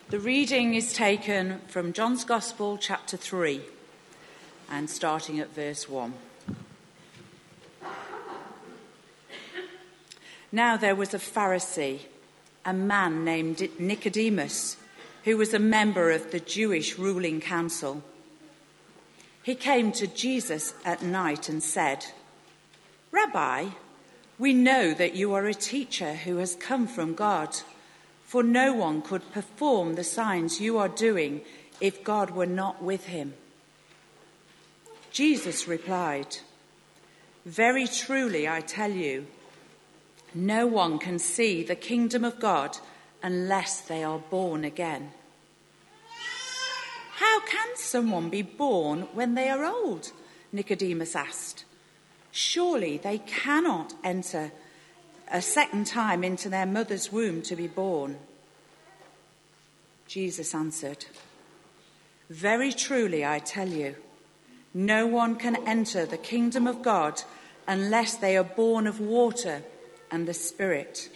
The reading is taken from John's Gospel, chapter 3, and starting at verse 1. Now there was a Pharisee, a man named Nicodemus, who was a member of the Jewish ruling council. He came to Jesus at night and said, "Rabbi, we know that you are a teacher who has come from God. For no one could perform the signs you are doing if God were not with him." Jesus replied, "Very truly I tell you, no one can see the kingdom of God unless they are born again." "How can someone be born when they are old?" Nicodemus asked. "Surely they cannot enter a second time into their mother's womb to be born." Jesus answered, "Very truly I tell you, no one can enter the kingdom of God unless they are born of water and the Spirit.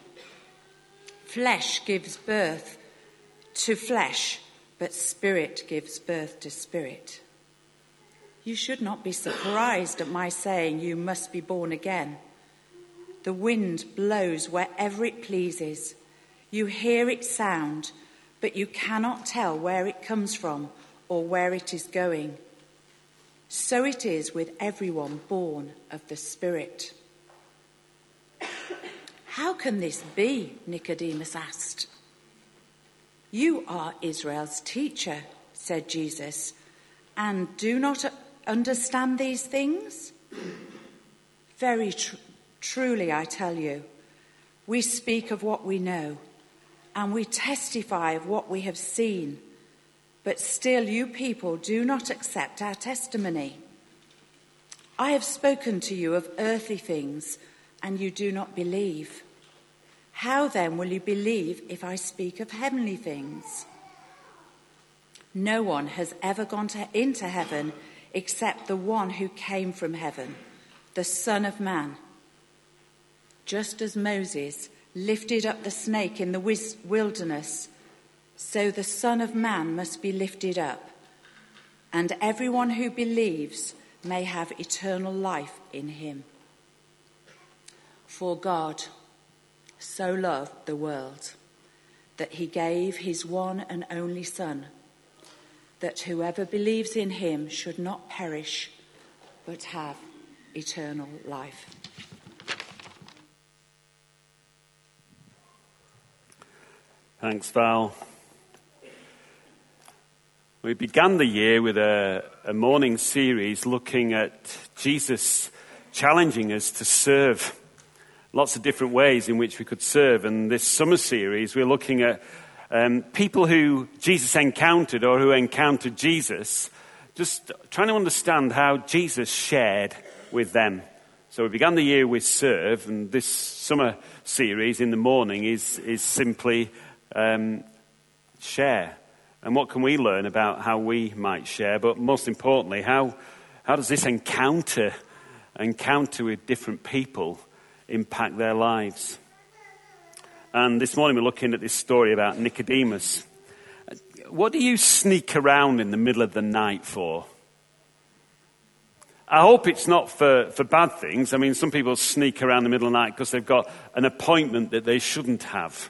Flesh gives birth to flesh, but Spirit gives birth to spirit. You should not be surprised at my saying you must be born again. The wind blows wherever it pleases. You hear its sound, but you cannot tell where it comes from or where it is going. So it is with everyone born of the Spirit." "How can this be?" Nicodemus asked. "You are Israel's teacher," said Jesus, "and do not understand these things? Very truly I tell you, we speak of what we know, and we testify of what we have seen, but still you people do not accept our testimony. I have spoken to you of earthly things, and you do not believe. How then will you believe if I speak of heavenly things? No one has ever gone into heaven except the one who came from heaven, the Son of Man. Just as Moses lifted up the snake in the wilderness, so the Son of Man must be lifted up, and everyone who believes may have eternal life in him. For God so loved the world that he gave his one and only Son, that whoever believes in him should not perish, but have eternal life." Thanks, Val. We began the year with a morning series looking at Jesus challenging us to serve. Lots of different ways in which we could serve. And this summer series, we're looking at people who Jesus encountered or who encountered Jesus, just trying to understand how Jesus shared with them. So we began the year with serve, and this summer series in the morning is simply share. And what can we learn about how we might share? But most importantly, how does this encounter with different people impact their lives? And this morning we're looking at this story about Nicodemus. What do you sneak around in the middle of the night for? I hope it's not for bad things. I mean, some people sneak around in the middle of the night because they've got an appointment that they shouldn't have.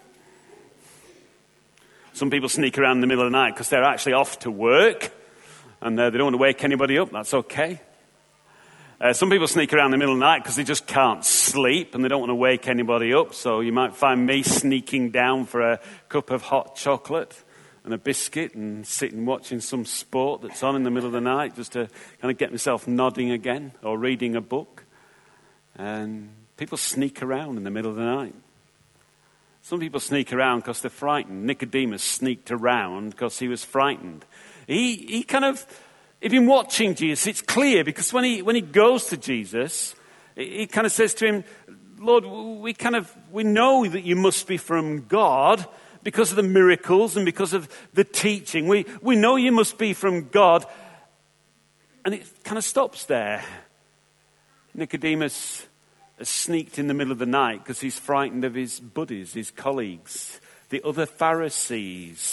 Some people sneak around in the middle of the night because they're actually off to work and they don't want to wake anybody up. That's okay. Some people sneak around in the middle of the night because they just can't sleep and they don't want to wake anybody up. So you might find me sneaking down for a cup of hot chocolate and a biscuit and sitting watching some sport that's on in the middle of the night just to kind of get myself nodding again, or reading a book. And people sneak around in the middle of the night. Some people sneak around because they're frightened. Nicodemus sneaked around because he was frightened. He'd been watching Jesus. It's clear because when he goes to Jesus, he kind of says to him, "Lord, we know that you must be from God because of the miracles and because of the teaching. We know you must be from God." And it kind of stops there. Nicodemus has sneaked in the middle of the night because he's frightened of his buddies, his colleagues, the other Pharisees,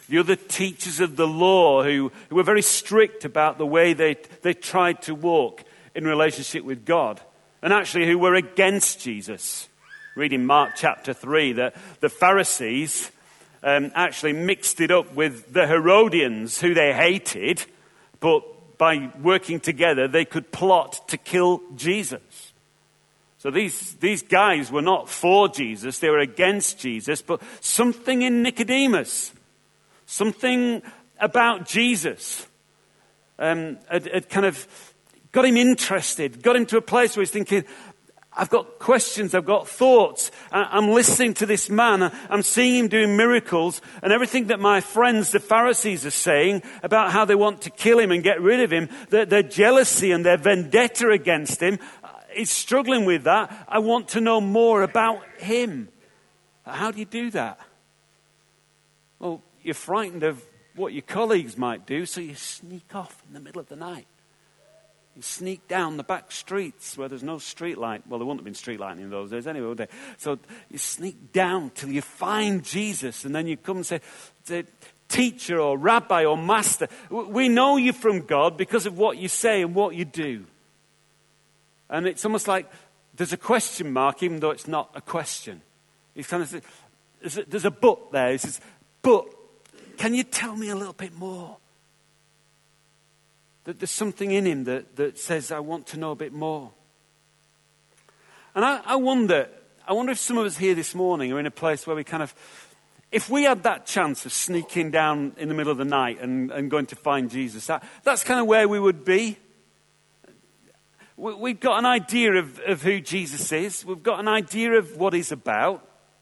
the other teachers of the law who were very strict about the way they tried to walk in relationship with God, and actually who were against Jesus. Reading Mark chapter 3, that the Pharisees actually mixed it up with the Herodians, who they hated, but by working together they could plot to kill Jesus. So these guys were not for Jesus, they were against Jesus, but something in Nicodemus, something about Jesus had kind of got him interested, got him to a place where he's thinking, I've got questions, I've got thoughts, I'm listening to this man, I'm seeing him doing miracles, and everything that my friends, the Pharisees, are saying about how they want to kill him and get rid of him, their jealousy and their vendetta against him, he's struggling with that. I want to know more about him. How do you do that? Well, you're frightened of what your colleagues might do, so you sneak off in the middle of the night. You sneak down the back streets where there's no street light. Well, there wouldn't have been street lighting in those days anyway, would there? So you sneak down till you find Jesus, and then you come and say, teacher or rabbi or master, we know you from God because of what you say and what you do. And it's almost like there's a question mark, even though it's not a question. He's kind of says, there's a but there. He says, but can you tell me a little bit more? That there's something in him that says, I want to know a bit more. And I wonder if some of us here this morning are in a place where we kind of, if we had that chance of sneaking down in the middle of the night and going to find Jesus, that's kind of where we would be. We've got an idea of who Jesus is. We've got an idea of what he's about.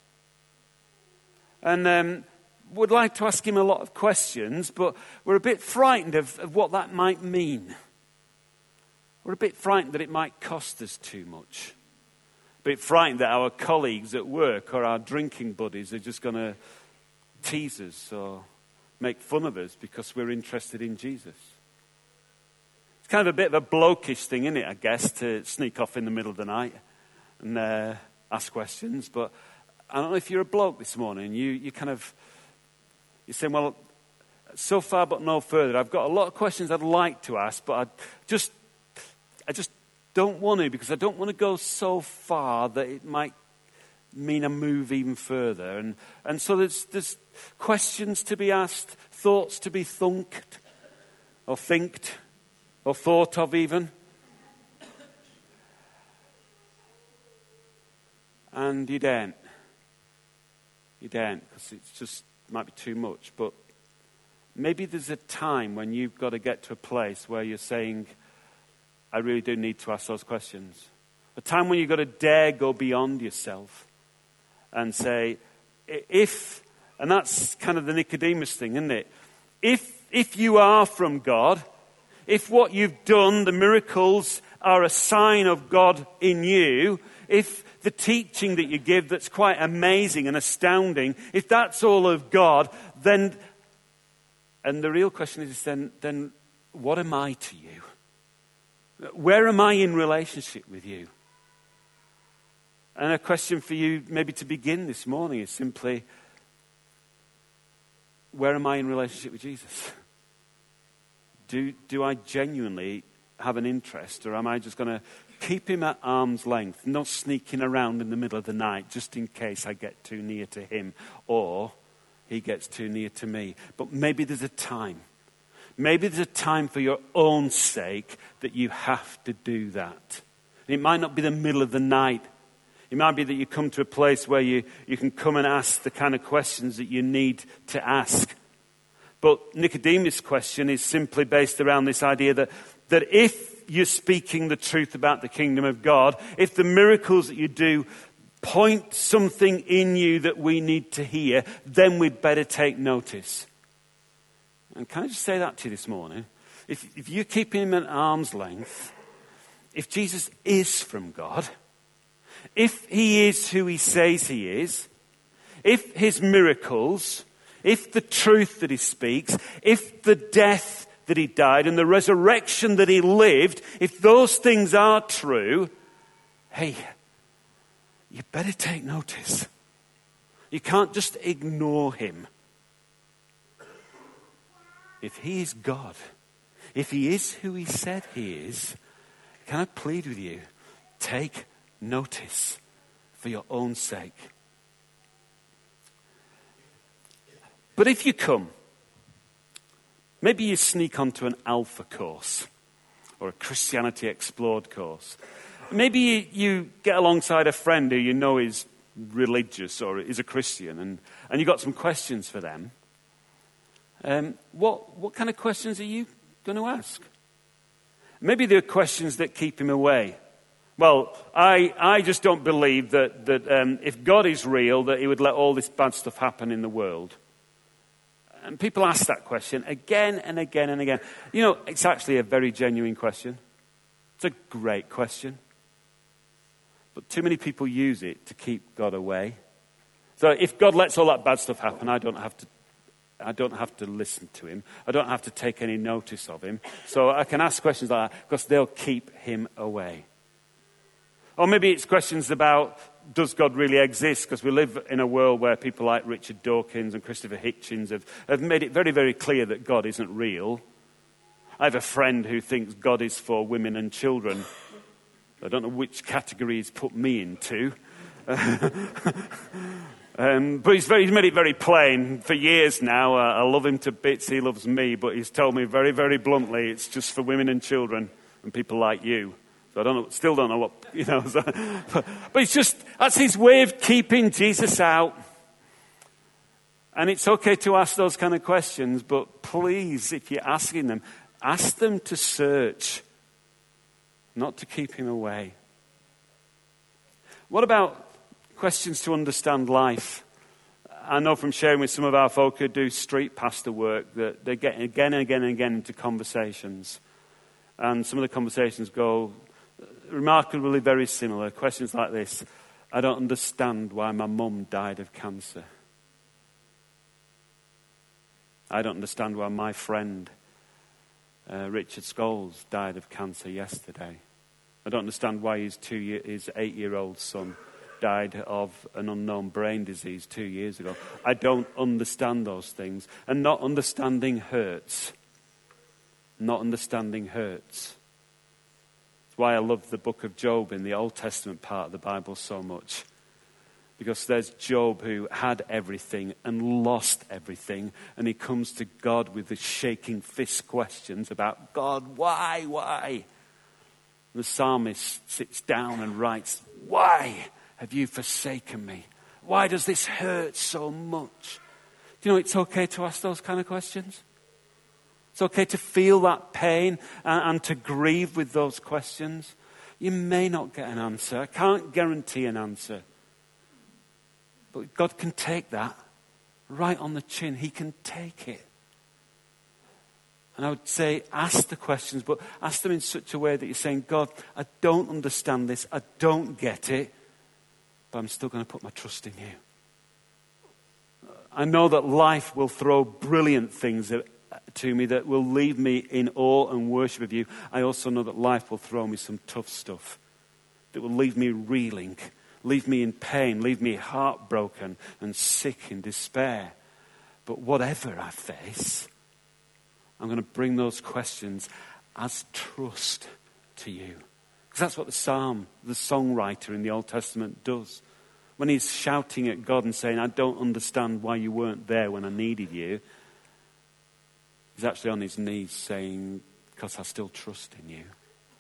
And would like to ask him a lot of questions, but we're a bit frightened of what that might mean. We're a bit frightened that it might cost us too much. A bit frightened that our colleagues at work or our drinking buddies are just going to tease us or make fun of us because we're interested in Jesus. It's kind of a bit of a blokish thing, isn't it, I guess, to sneak off in the middle of the night and ask questions. But I don't know if you're a bloke this morning. You're saying, well, so far but no further. I've got a lot of questions I'd like to ask, but I just don't want to, because I don't want to go so far that it might mean I move even further. And so there's questions to be asked, thoughts to be thunked or thinked or thought of even. And you daren't. You daren't, because it's just might be too much. But maybe there's a time when you've got to get to a place where you're saying, I really do need to ask those questions. A time when you've got to dare go beyond yourself and say, and that's kind of the Nicodemus thing, isn't it? If you are from God, if what you've done, the miracles, are a sign of God in you, if the teaching that you give that's quite amazing and astounding, if that's all of God, then, and the real question is then what am I to you? Where am I in relationship with you? And a question for you maybe to begin this morning is simply, where am I in relationship with Jesus? Do I genuinely have an interest, or am I just going to keep him at arm's length, not sneaking around in the middle of the night just in case I get too near to him or he gets too near to me? But maybe there's a time. Maybe there's a time for your own sake that you have to do that. And it might not be the middle of the night. It might be that you come to a place where you can come and ask the kind of questions that you need to ask. But Nicodemus' question is simply based around this idea that if you're speaking the truth about the kingdom of God, if the miracles that you do point something in you that we need to hear, then we'd better take notice. And can I just say that to you this morning? If you're keeping him at arm's length, if Jesus is from God, if he is who he says he is, if his miracles, if the truth that he speaks, if the death that he died and the resurrection that he lived, if those things are true, hey, you better take notice. You can't just ignore him. if he is God, if he is who he said he is, can I plead with you, take notice for your own sake. But if you come, maybe you sneak onto an Alpha course or a Christianity Explored course. Maybe you get alongside a friend who you know is religious or is a Christian and you've got some questions for them. What kind of questions are you going to ask? Maybe there are questions that keep him away. Well, I just don't believe that if God is real, that he would let all this bad stuff happen in the world. And people ask that question again and again and again. You know, it's actually a very genuine question. It's a great question. But too many people use it to keep God away. So if God lets all that bad stuff happen, I don't have to listen to him. I don't have to take any notice of him. So I can ask questions like that because they'll keep him away. Or maybe it's questions about, does God really exist? Because we live in a world where people like Richard Dawkins and Christopher Hitchens have made it very, very clear that God isn't real. I have a friend who thinks God is for women and children. I don't know which category he's put me into. But he's made it very plain for years now. I love him to bits, he loves me, but he's told me very, very bluntly, it's just for women and children and people like you. So still don't know what, you know. But it's just, that's his way of keeping Jesus out. And it's okay to ask those kind of questions, but please, if you're asking them, ask them to search, not to keep him away. What about questions to understand life? I know from sharing with some of our folk who do street pastor work that they get again and again and again into conversations. And some of the conversations go remarkably very similar. Questions like this: I don't understand why my mum died of cancer. I don't understand why my friend Richard Scholes died of cancer yesterday. I don't understand why his 8-year-old son died of an unknown brain disease 2 years ago. I don't understand those things. And not understanding hurts. Not understanding hurts. That's why I love the book of Job in the Old Testament part of the Bible so much. Because there's Job who had everything and lost everything. And he comes to God with the shaking fist questions about, God, why? The psalmist sits down and writes, why have you forsaken me? Why does this hurt so much? Do you know it's okay to ask those kind of questions? It's okay to feel that pain and to grieve with those questions. You may not get an answer. I can't guarantee an answer. But God can take that right on the chin. He can take it. And I would say, ask the questions, but ask them in such a way that you're saying, God, I don't understand this. I don't get it. But I'm still going to put my trust in you. I know that life will throw brilliant things to me that will leave me in awe and worship of you. I also know that life will throw me some tough stuff that will leave me reeling, leave me in pain, leave me heartbroken and sick in despair. But whatever I face, I'm going to bring those questions as trust to you. Because that's what the songwriter in the Old Testament does. When he's shouting at God and saying, I don't understand why you weren't there when I needed you, he's actually on his knees saying, because I still trust in you.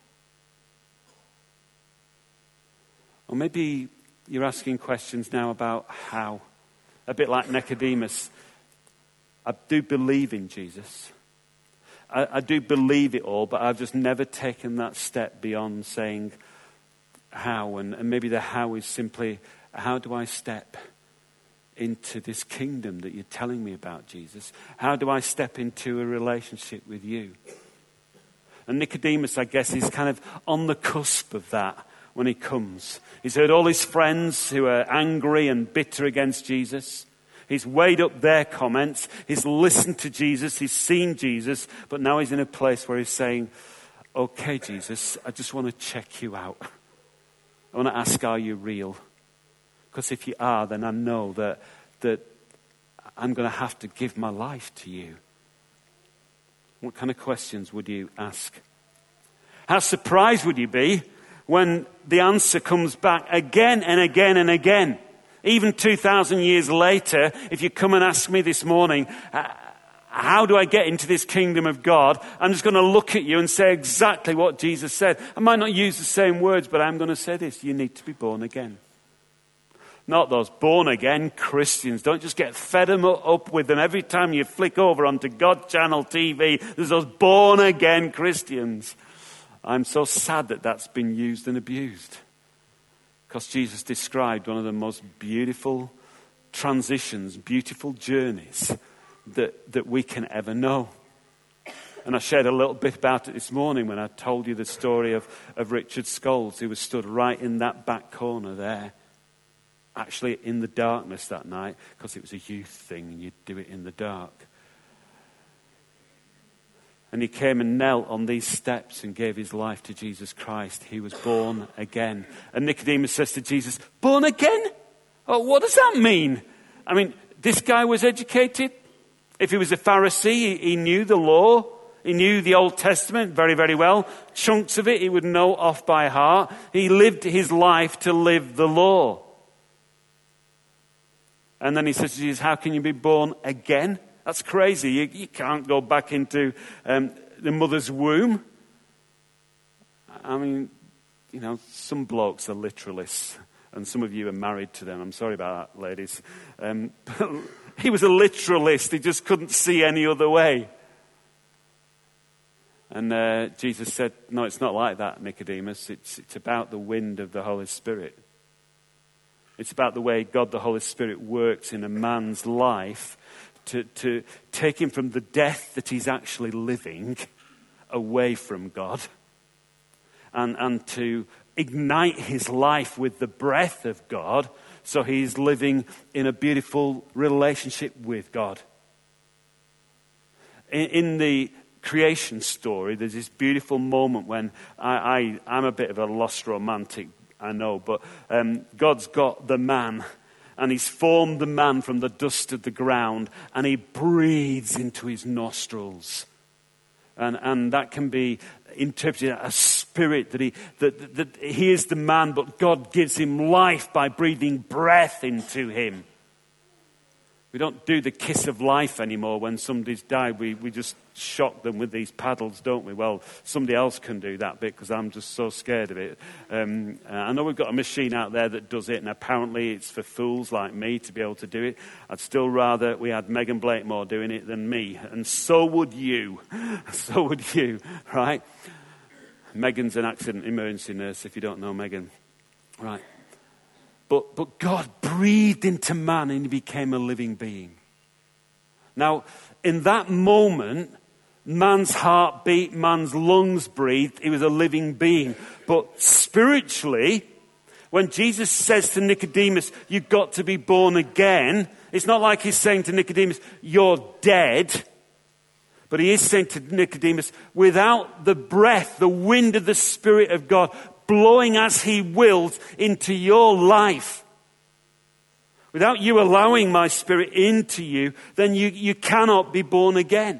Or maybe you're asking questions now about how. A bit like Nicodemus. I do believe in Jesus. I do believe it all, but I've just never taken that step beyond saying how. And maybe the how is simply, how do I step into this kingdom that you're telling me about, Jesus? How do I step into a relationship with you? And Nicodemus, I guess, is kind of on the cusp of that when he comes. He's heard all his friends who are angry and bitter against Jesus. He's weighed up their comments. He's listened to Jesus. He's seen Jesus. But now he's in a place where he's saying, okay, Jesus, I just want to check you out. I want to ask, are you real? Because if you are, then I know that I'm going to have to give my life to you. What kind of questions would you ask? How surprised would you be when the answer comes back again and again and again? Even 2,000 years later, if you come and ask me this morning, how do I get into this kingdom of God? I'm just going to look at you and say exactly what Jesus said. I might not use the same words, but I'm going to say this. You need to be born again. Not those born-again Christians. Don't just get fed them up with them. Every time you flick over onto God Channel TV, there's those born-again Christians. I'm so sad that that's been used and abused. Because Jesus described one of the most beautiful transitions, beautiful journeys that we can ever know. And I shared a little bit about it this morning when I told you the story of Richard Scholes, who was stood right in that back corner there. Actually in the darkness that night, because it was a youth thing and you'd do it in the dark. And he came and knelt on these steps and gave his life to Jesus Christ. He was born again. And Nicodemus says to Jesus, born again? Oh, what does that mean? I mean, this guy was educated. If he was a Pharisee, he knew the law. He knew the Old Testament very, very well. Chunks of it he would know off by heart. He lived his life to live the law. And then he says to Jesus, how can you be born again? That's crazy. You can't go back into the mother's womb. I mean, you know, some blokes are literalists. And some of you are married to them. I'm sorry about that, ladies. He was a literalist. He just couldn't see any other way. And Jesus said, no, it's not like that, Nicodemus. It's about the wind of the Holy Spirit. It's about the way God the Holy Spirit works in a man's life to take him from the death that he's actually living away from God and to ignite his life with the breath of God so he's living in a beautiful relationship with God. In the creation story, there's this beautiful moment when I'm a bit of a lost romantic, I know, but God's got the man, and he's formed the man from the dust of the ground, and he breathes into his nostrils. And that can be interpreted as a spirit that he is the man, but God gives him life by breathing breath into him. We don't do the kiss of life anymore when somebody's died. We just shock them with these paddles, don't we? Well, somebody else can do that bit because I'm just so scared of it. I know we've got a machine out there that does it, and apparently it's for fools like me to be able to do it. I'd still rather we had Megan Blakemore doing it than me, and so would you. So would you, right? Megan's an accident emergency nurse, if you don't know Megan. Right. But God breathed into man and he became a living being. Now, in that moment, man's heart beat, man's lungs breathed. He was a living being. But spiritually, when Jesus says to Nicodemus, you've got to be born again, it's not like he's saying to Nicodemus, you're dead. But he is saying to Nicodemus, without the breath, the wind of the Spirit of God, blowing as he wills into your life. Without you allowing my Spirit into you, then you cannot be born again.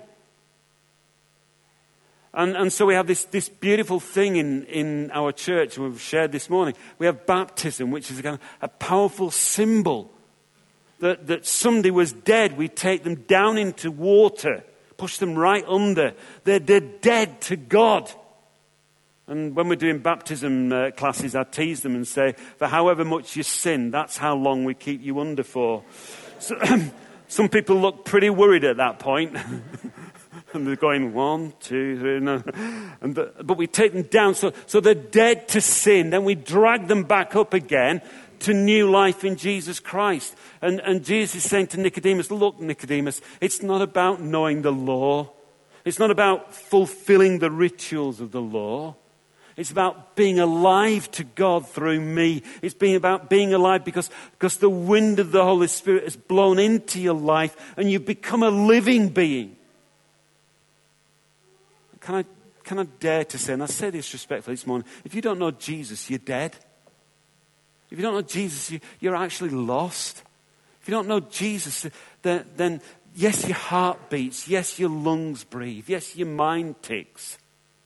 And so we have this beautiful thing in our church, and we've shared this morning. We have baptism, which is a powerful symbol that somebody was dead. We take them down into water, push them right under. They're dead to God. And when we're doing baptism classes, I tease them and say, for however much you sin, that's how long we keep you under for. So, some people look pretty worried at that point. And they're going, 1, 2, 3, no. But we take them down, so they're dead to sin. Then we drag them back up again to new life in Jesus Christ. And Jesus is saying to Nicodemus, look, Nicodemus, it's not about knowing the law. It's not about fulfilling the rituals of the law. It's about being alive to God through me. It's about being alive because the wind of the Holy Spirit has blown into your life and you've become a living being. Can I dare to say, and I say this respectfully this morning, if you don't know Jesus, you're dead. If you don't know Jesus, you're actually lost. If you don't know Jesus, then Yes, your heart beats. Yes, your lungs breathe. Yes, your mind ticks.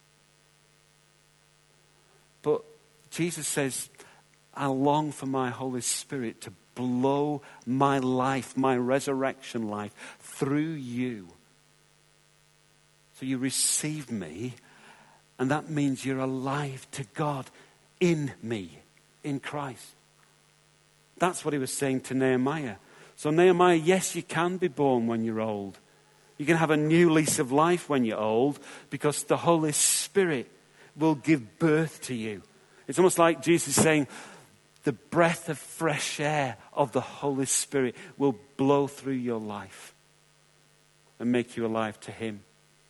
But Jesus says, I long for my Holy Spirit to blow my life, my resurrection life, through you. So you receive me, and that means you're alive to God in me, in Christ. That's what he was saying to Nehemiah. So Nehemiah, yes, you can be born when you're old. You can have a new lease of life when you're old because the Holy Spirit will give birth to you. It's almost like Jesus saying, the breath of fresh air of the Holy Spirit will blow through your life and make you alive to him.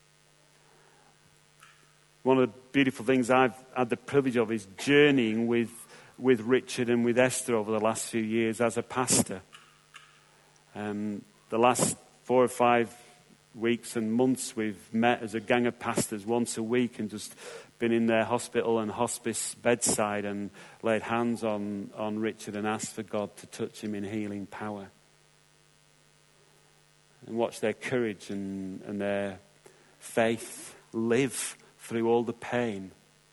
One of the beautiful things I've had the privilege of is journeying with Richard and with Esther over the last few years as a pastor. The last 4 or 5 weeks and months we've met as a gang of pastors once a week and just been in their hospital and hospice bedside and laid hands on Richard and asked for God to touch him in healing power. And watch their courage and their faith live through all the pain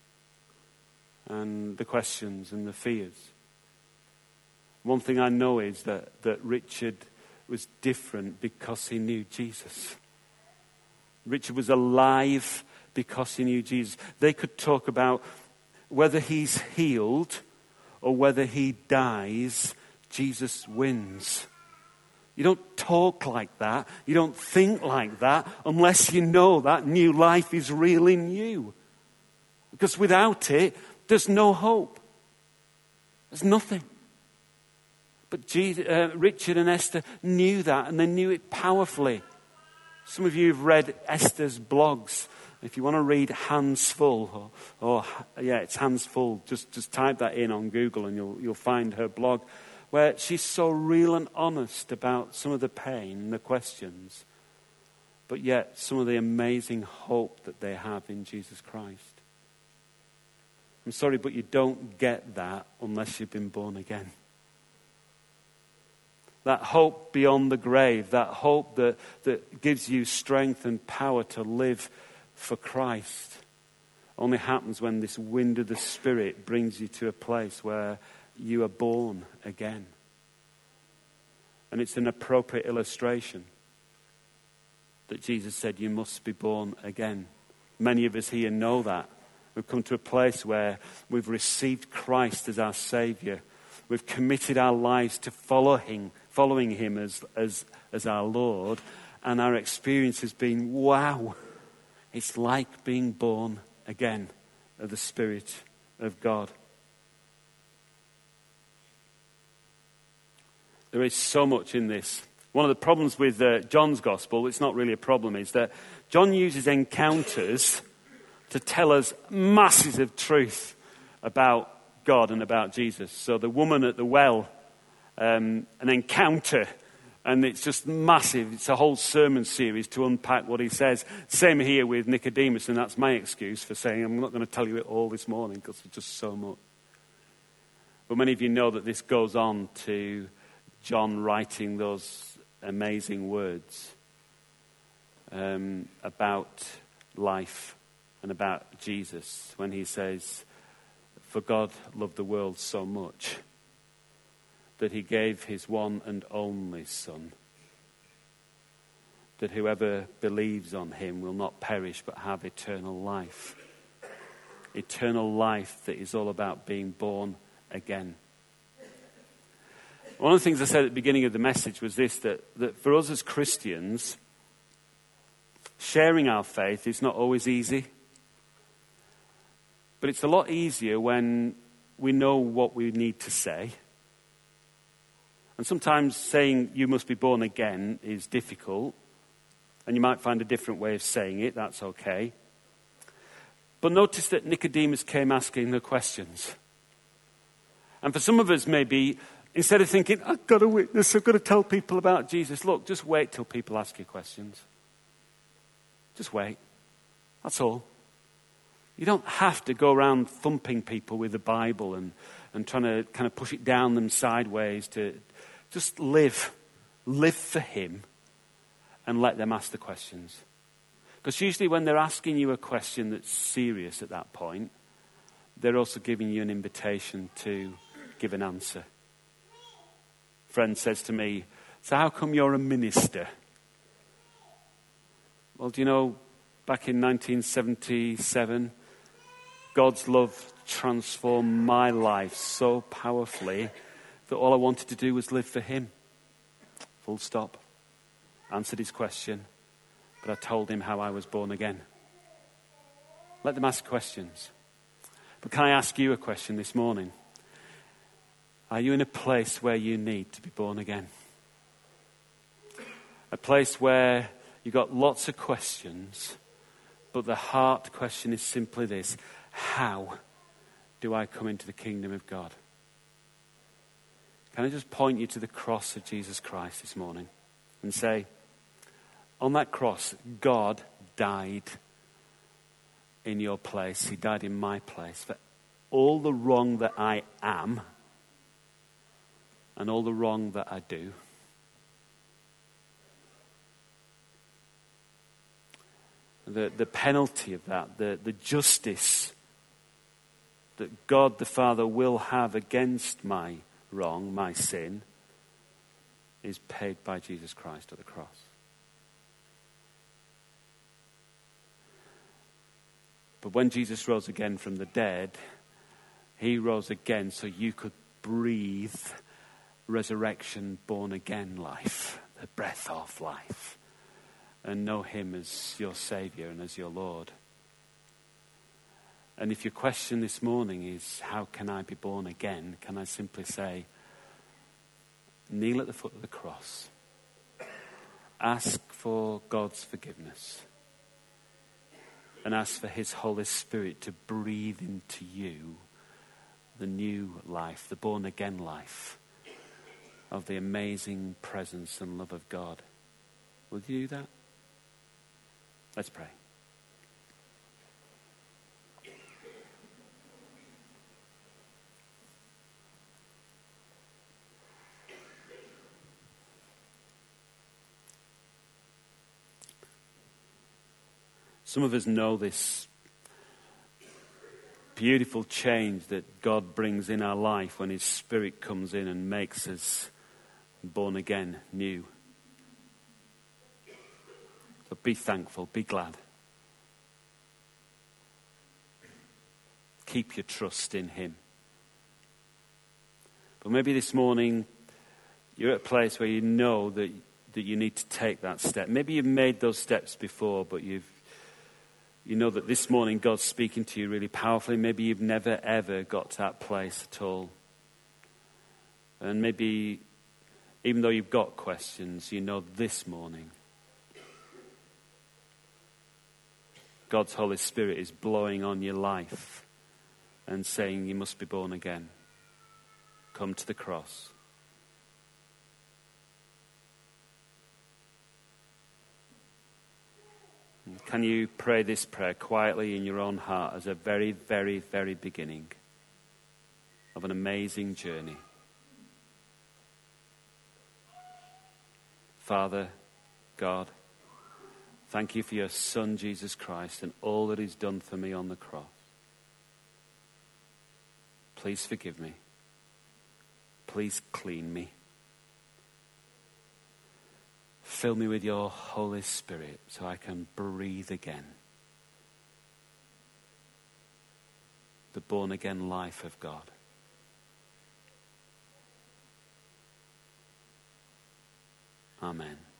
and the questions and the fears. One thing I know is that Richard was different because he knew Jesus. Richard was alive because he knew Jesus. They could talk about whether he's healed or whether he dies, Jesus wins. You don't talk like that. You don't think like that unless you know that new life is real in you. Because without it, there's no hope. There's nothing. But Richard and Esther knew that, and they knew it powerfully. Some of you have read Esther's blogs. If you want to read Hands Full, it's Hands Full. Just type that in on Google and you'll find her blog, where she's so real and honest about some of the pain and the questions, but yet some of the amazing hope that they have in Jesus Christ. I'm sorry, but you don't get that unless you've been born again. That hope beyond the grave, that hope that gives you strength and power to live for Christ, only happens when this wind of the Spirit brings you to a place where you are born again. And it's an appropriate illustration that Jesus said you must be born again. Many of us here know that. We've come to a place where we've received Christ as our Saviour. We've committed our lives to following him as our Lord. And our experience has been, wow, it's like being born again of the Spirit of God. There is so much in this. One of the problems with John's Gospel, it's not really a problem, is that John uses encounters to tell us masses of truth about God and about Jesus. So the woman at the well, an encounter, and it's just massive. It's a whole sermon series to unpack what he says. Same here with Nicodemus, and that's my excuse for saying I'm not going to tell you it all this morning because it's just so much. But many of you know that this goes on to John writing those amazing words about life and about Jesus when he says, "For God loved the world so much that he gave his one and only Son, that whoever believes on him will not perish but have eternal life." Eternal life that is all about being born again. One of the things I said at the beginning of the message was this, that for us as Christians, sharing our faith is not always easy. But it's a lot easier when we know what we need to say. And sometimes saying you must be born again is difficult. And you might find a different way of saying it. That's okay. But notice that Nicodemus came asking the questions. And for some of us maybe, instead of thinking, I've got to witness, I've got to tell people about Jesus. Look, just wait till people ask you questions. Just wait. That's all. You don't have to go around thumping people with the Bible and trying to kind of push it down them sideways. To just live for him and let them ask the questions. Because usually when they're asking you a question that's serious at that point, they're also giving you an invitation to give an answer. A friend says to me, "So how come you're a minister?" Well, do you know, back in 1977, God's love transformed my life so powerfully that all I wanted to do was live for him. Full stop. Answered his question, but I told him how I was born again. Let them ask questions. But can I ask you a question this morning? Are you in a place where you need to be born again? A place where you've got lots of questions, but the heart question is simply this: how do I come into the kingdom of God? Can I just point you to the cross of Jesus Christ this morning and say, on that cross, God died in your place. He died in my place for all the wrong that I am and all the wrong that I do. The penalty of that, the justice that God the Father will have against my wrong, my sin, is paid by Jesus Christ at the cross. But when Jesus rose again from the dead, he rose again so you could breathe resurrection, born again life, the breath of life, and know him as your Savior and as your Lord. And if your question this morning is, how can I be born again? Can I simply say, kneel at the foot of the cross. Ask for God's forgiveness. And ask for his Holy Spirit to breathe into you the new life, the born again life of the amazing presence and love of God. Will you do that? Let's pray. Some of us know this beautiful change that God brings in our life when his Spirit comes in and makes us born again, new. So be thankful, be glad. Keep your trust in him. But maybe this morning you're at a place where you know that you need to take that step. Maybe you've made those steps before, but you know that this morning God's speaking to you really powerfully. Maybe you've never, ever got to that place at all. And maybe, even though you've got questions, you know this morning God's Holy Spirit is blowing on your life and saying you must be born again. Come to the cross. Can you pray this prayer quietly in your own heart as a very, very, very beginning of an amazing journey? Father, God, thank you for your Son, Jesus Christ, and all that he's done for me on the cross. Please forgive me. Please clean me. Fill me with your Holy Spirit so I can breathe again the born again life of God. Amen.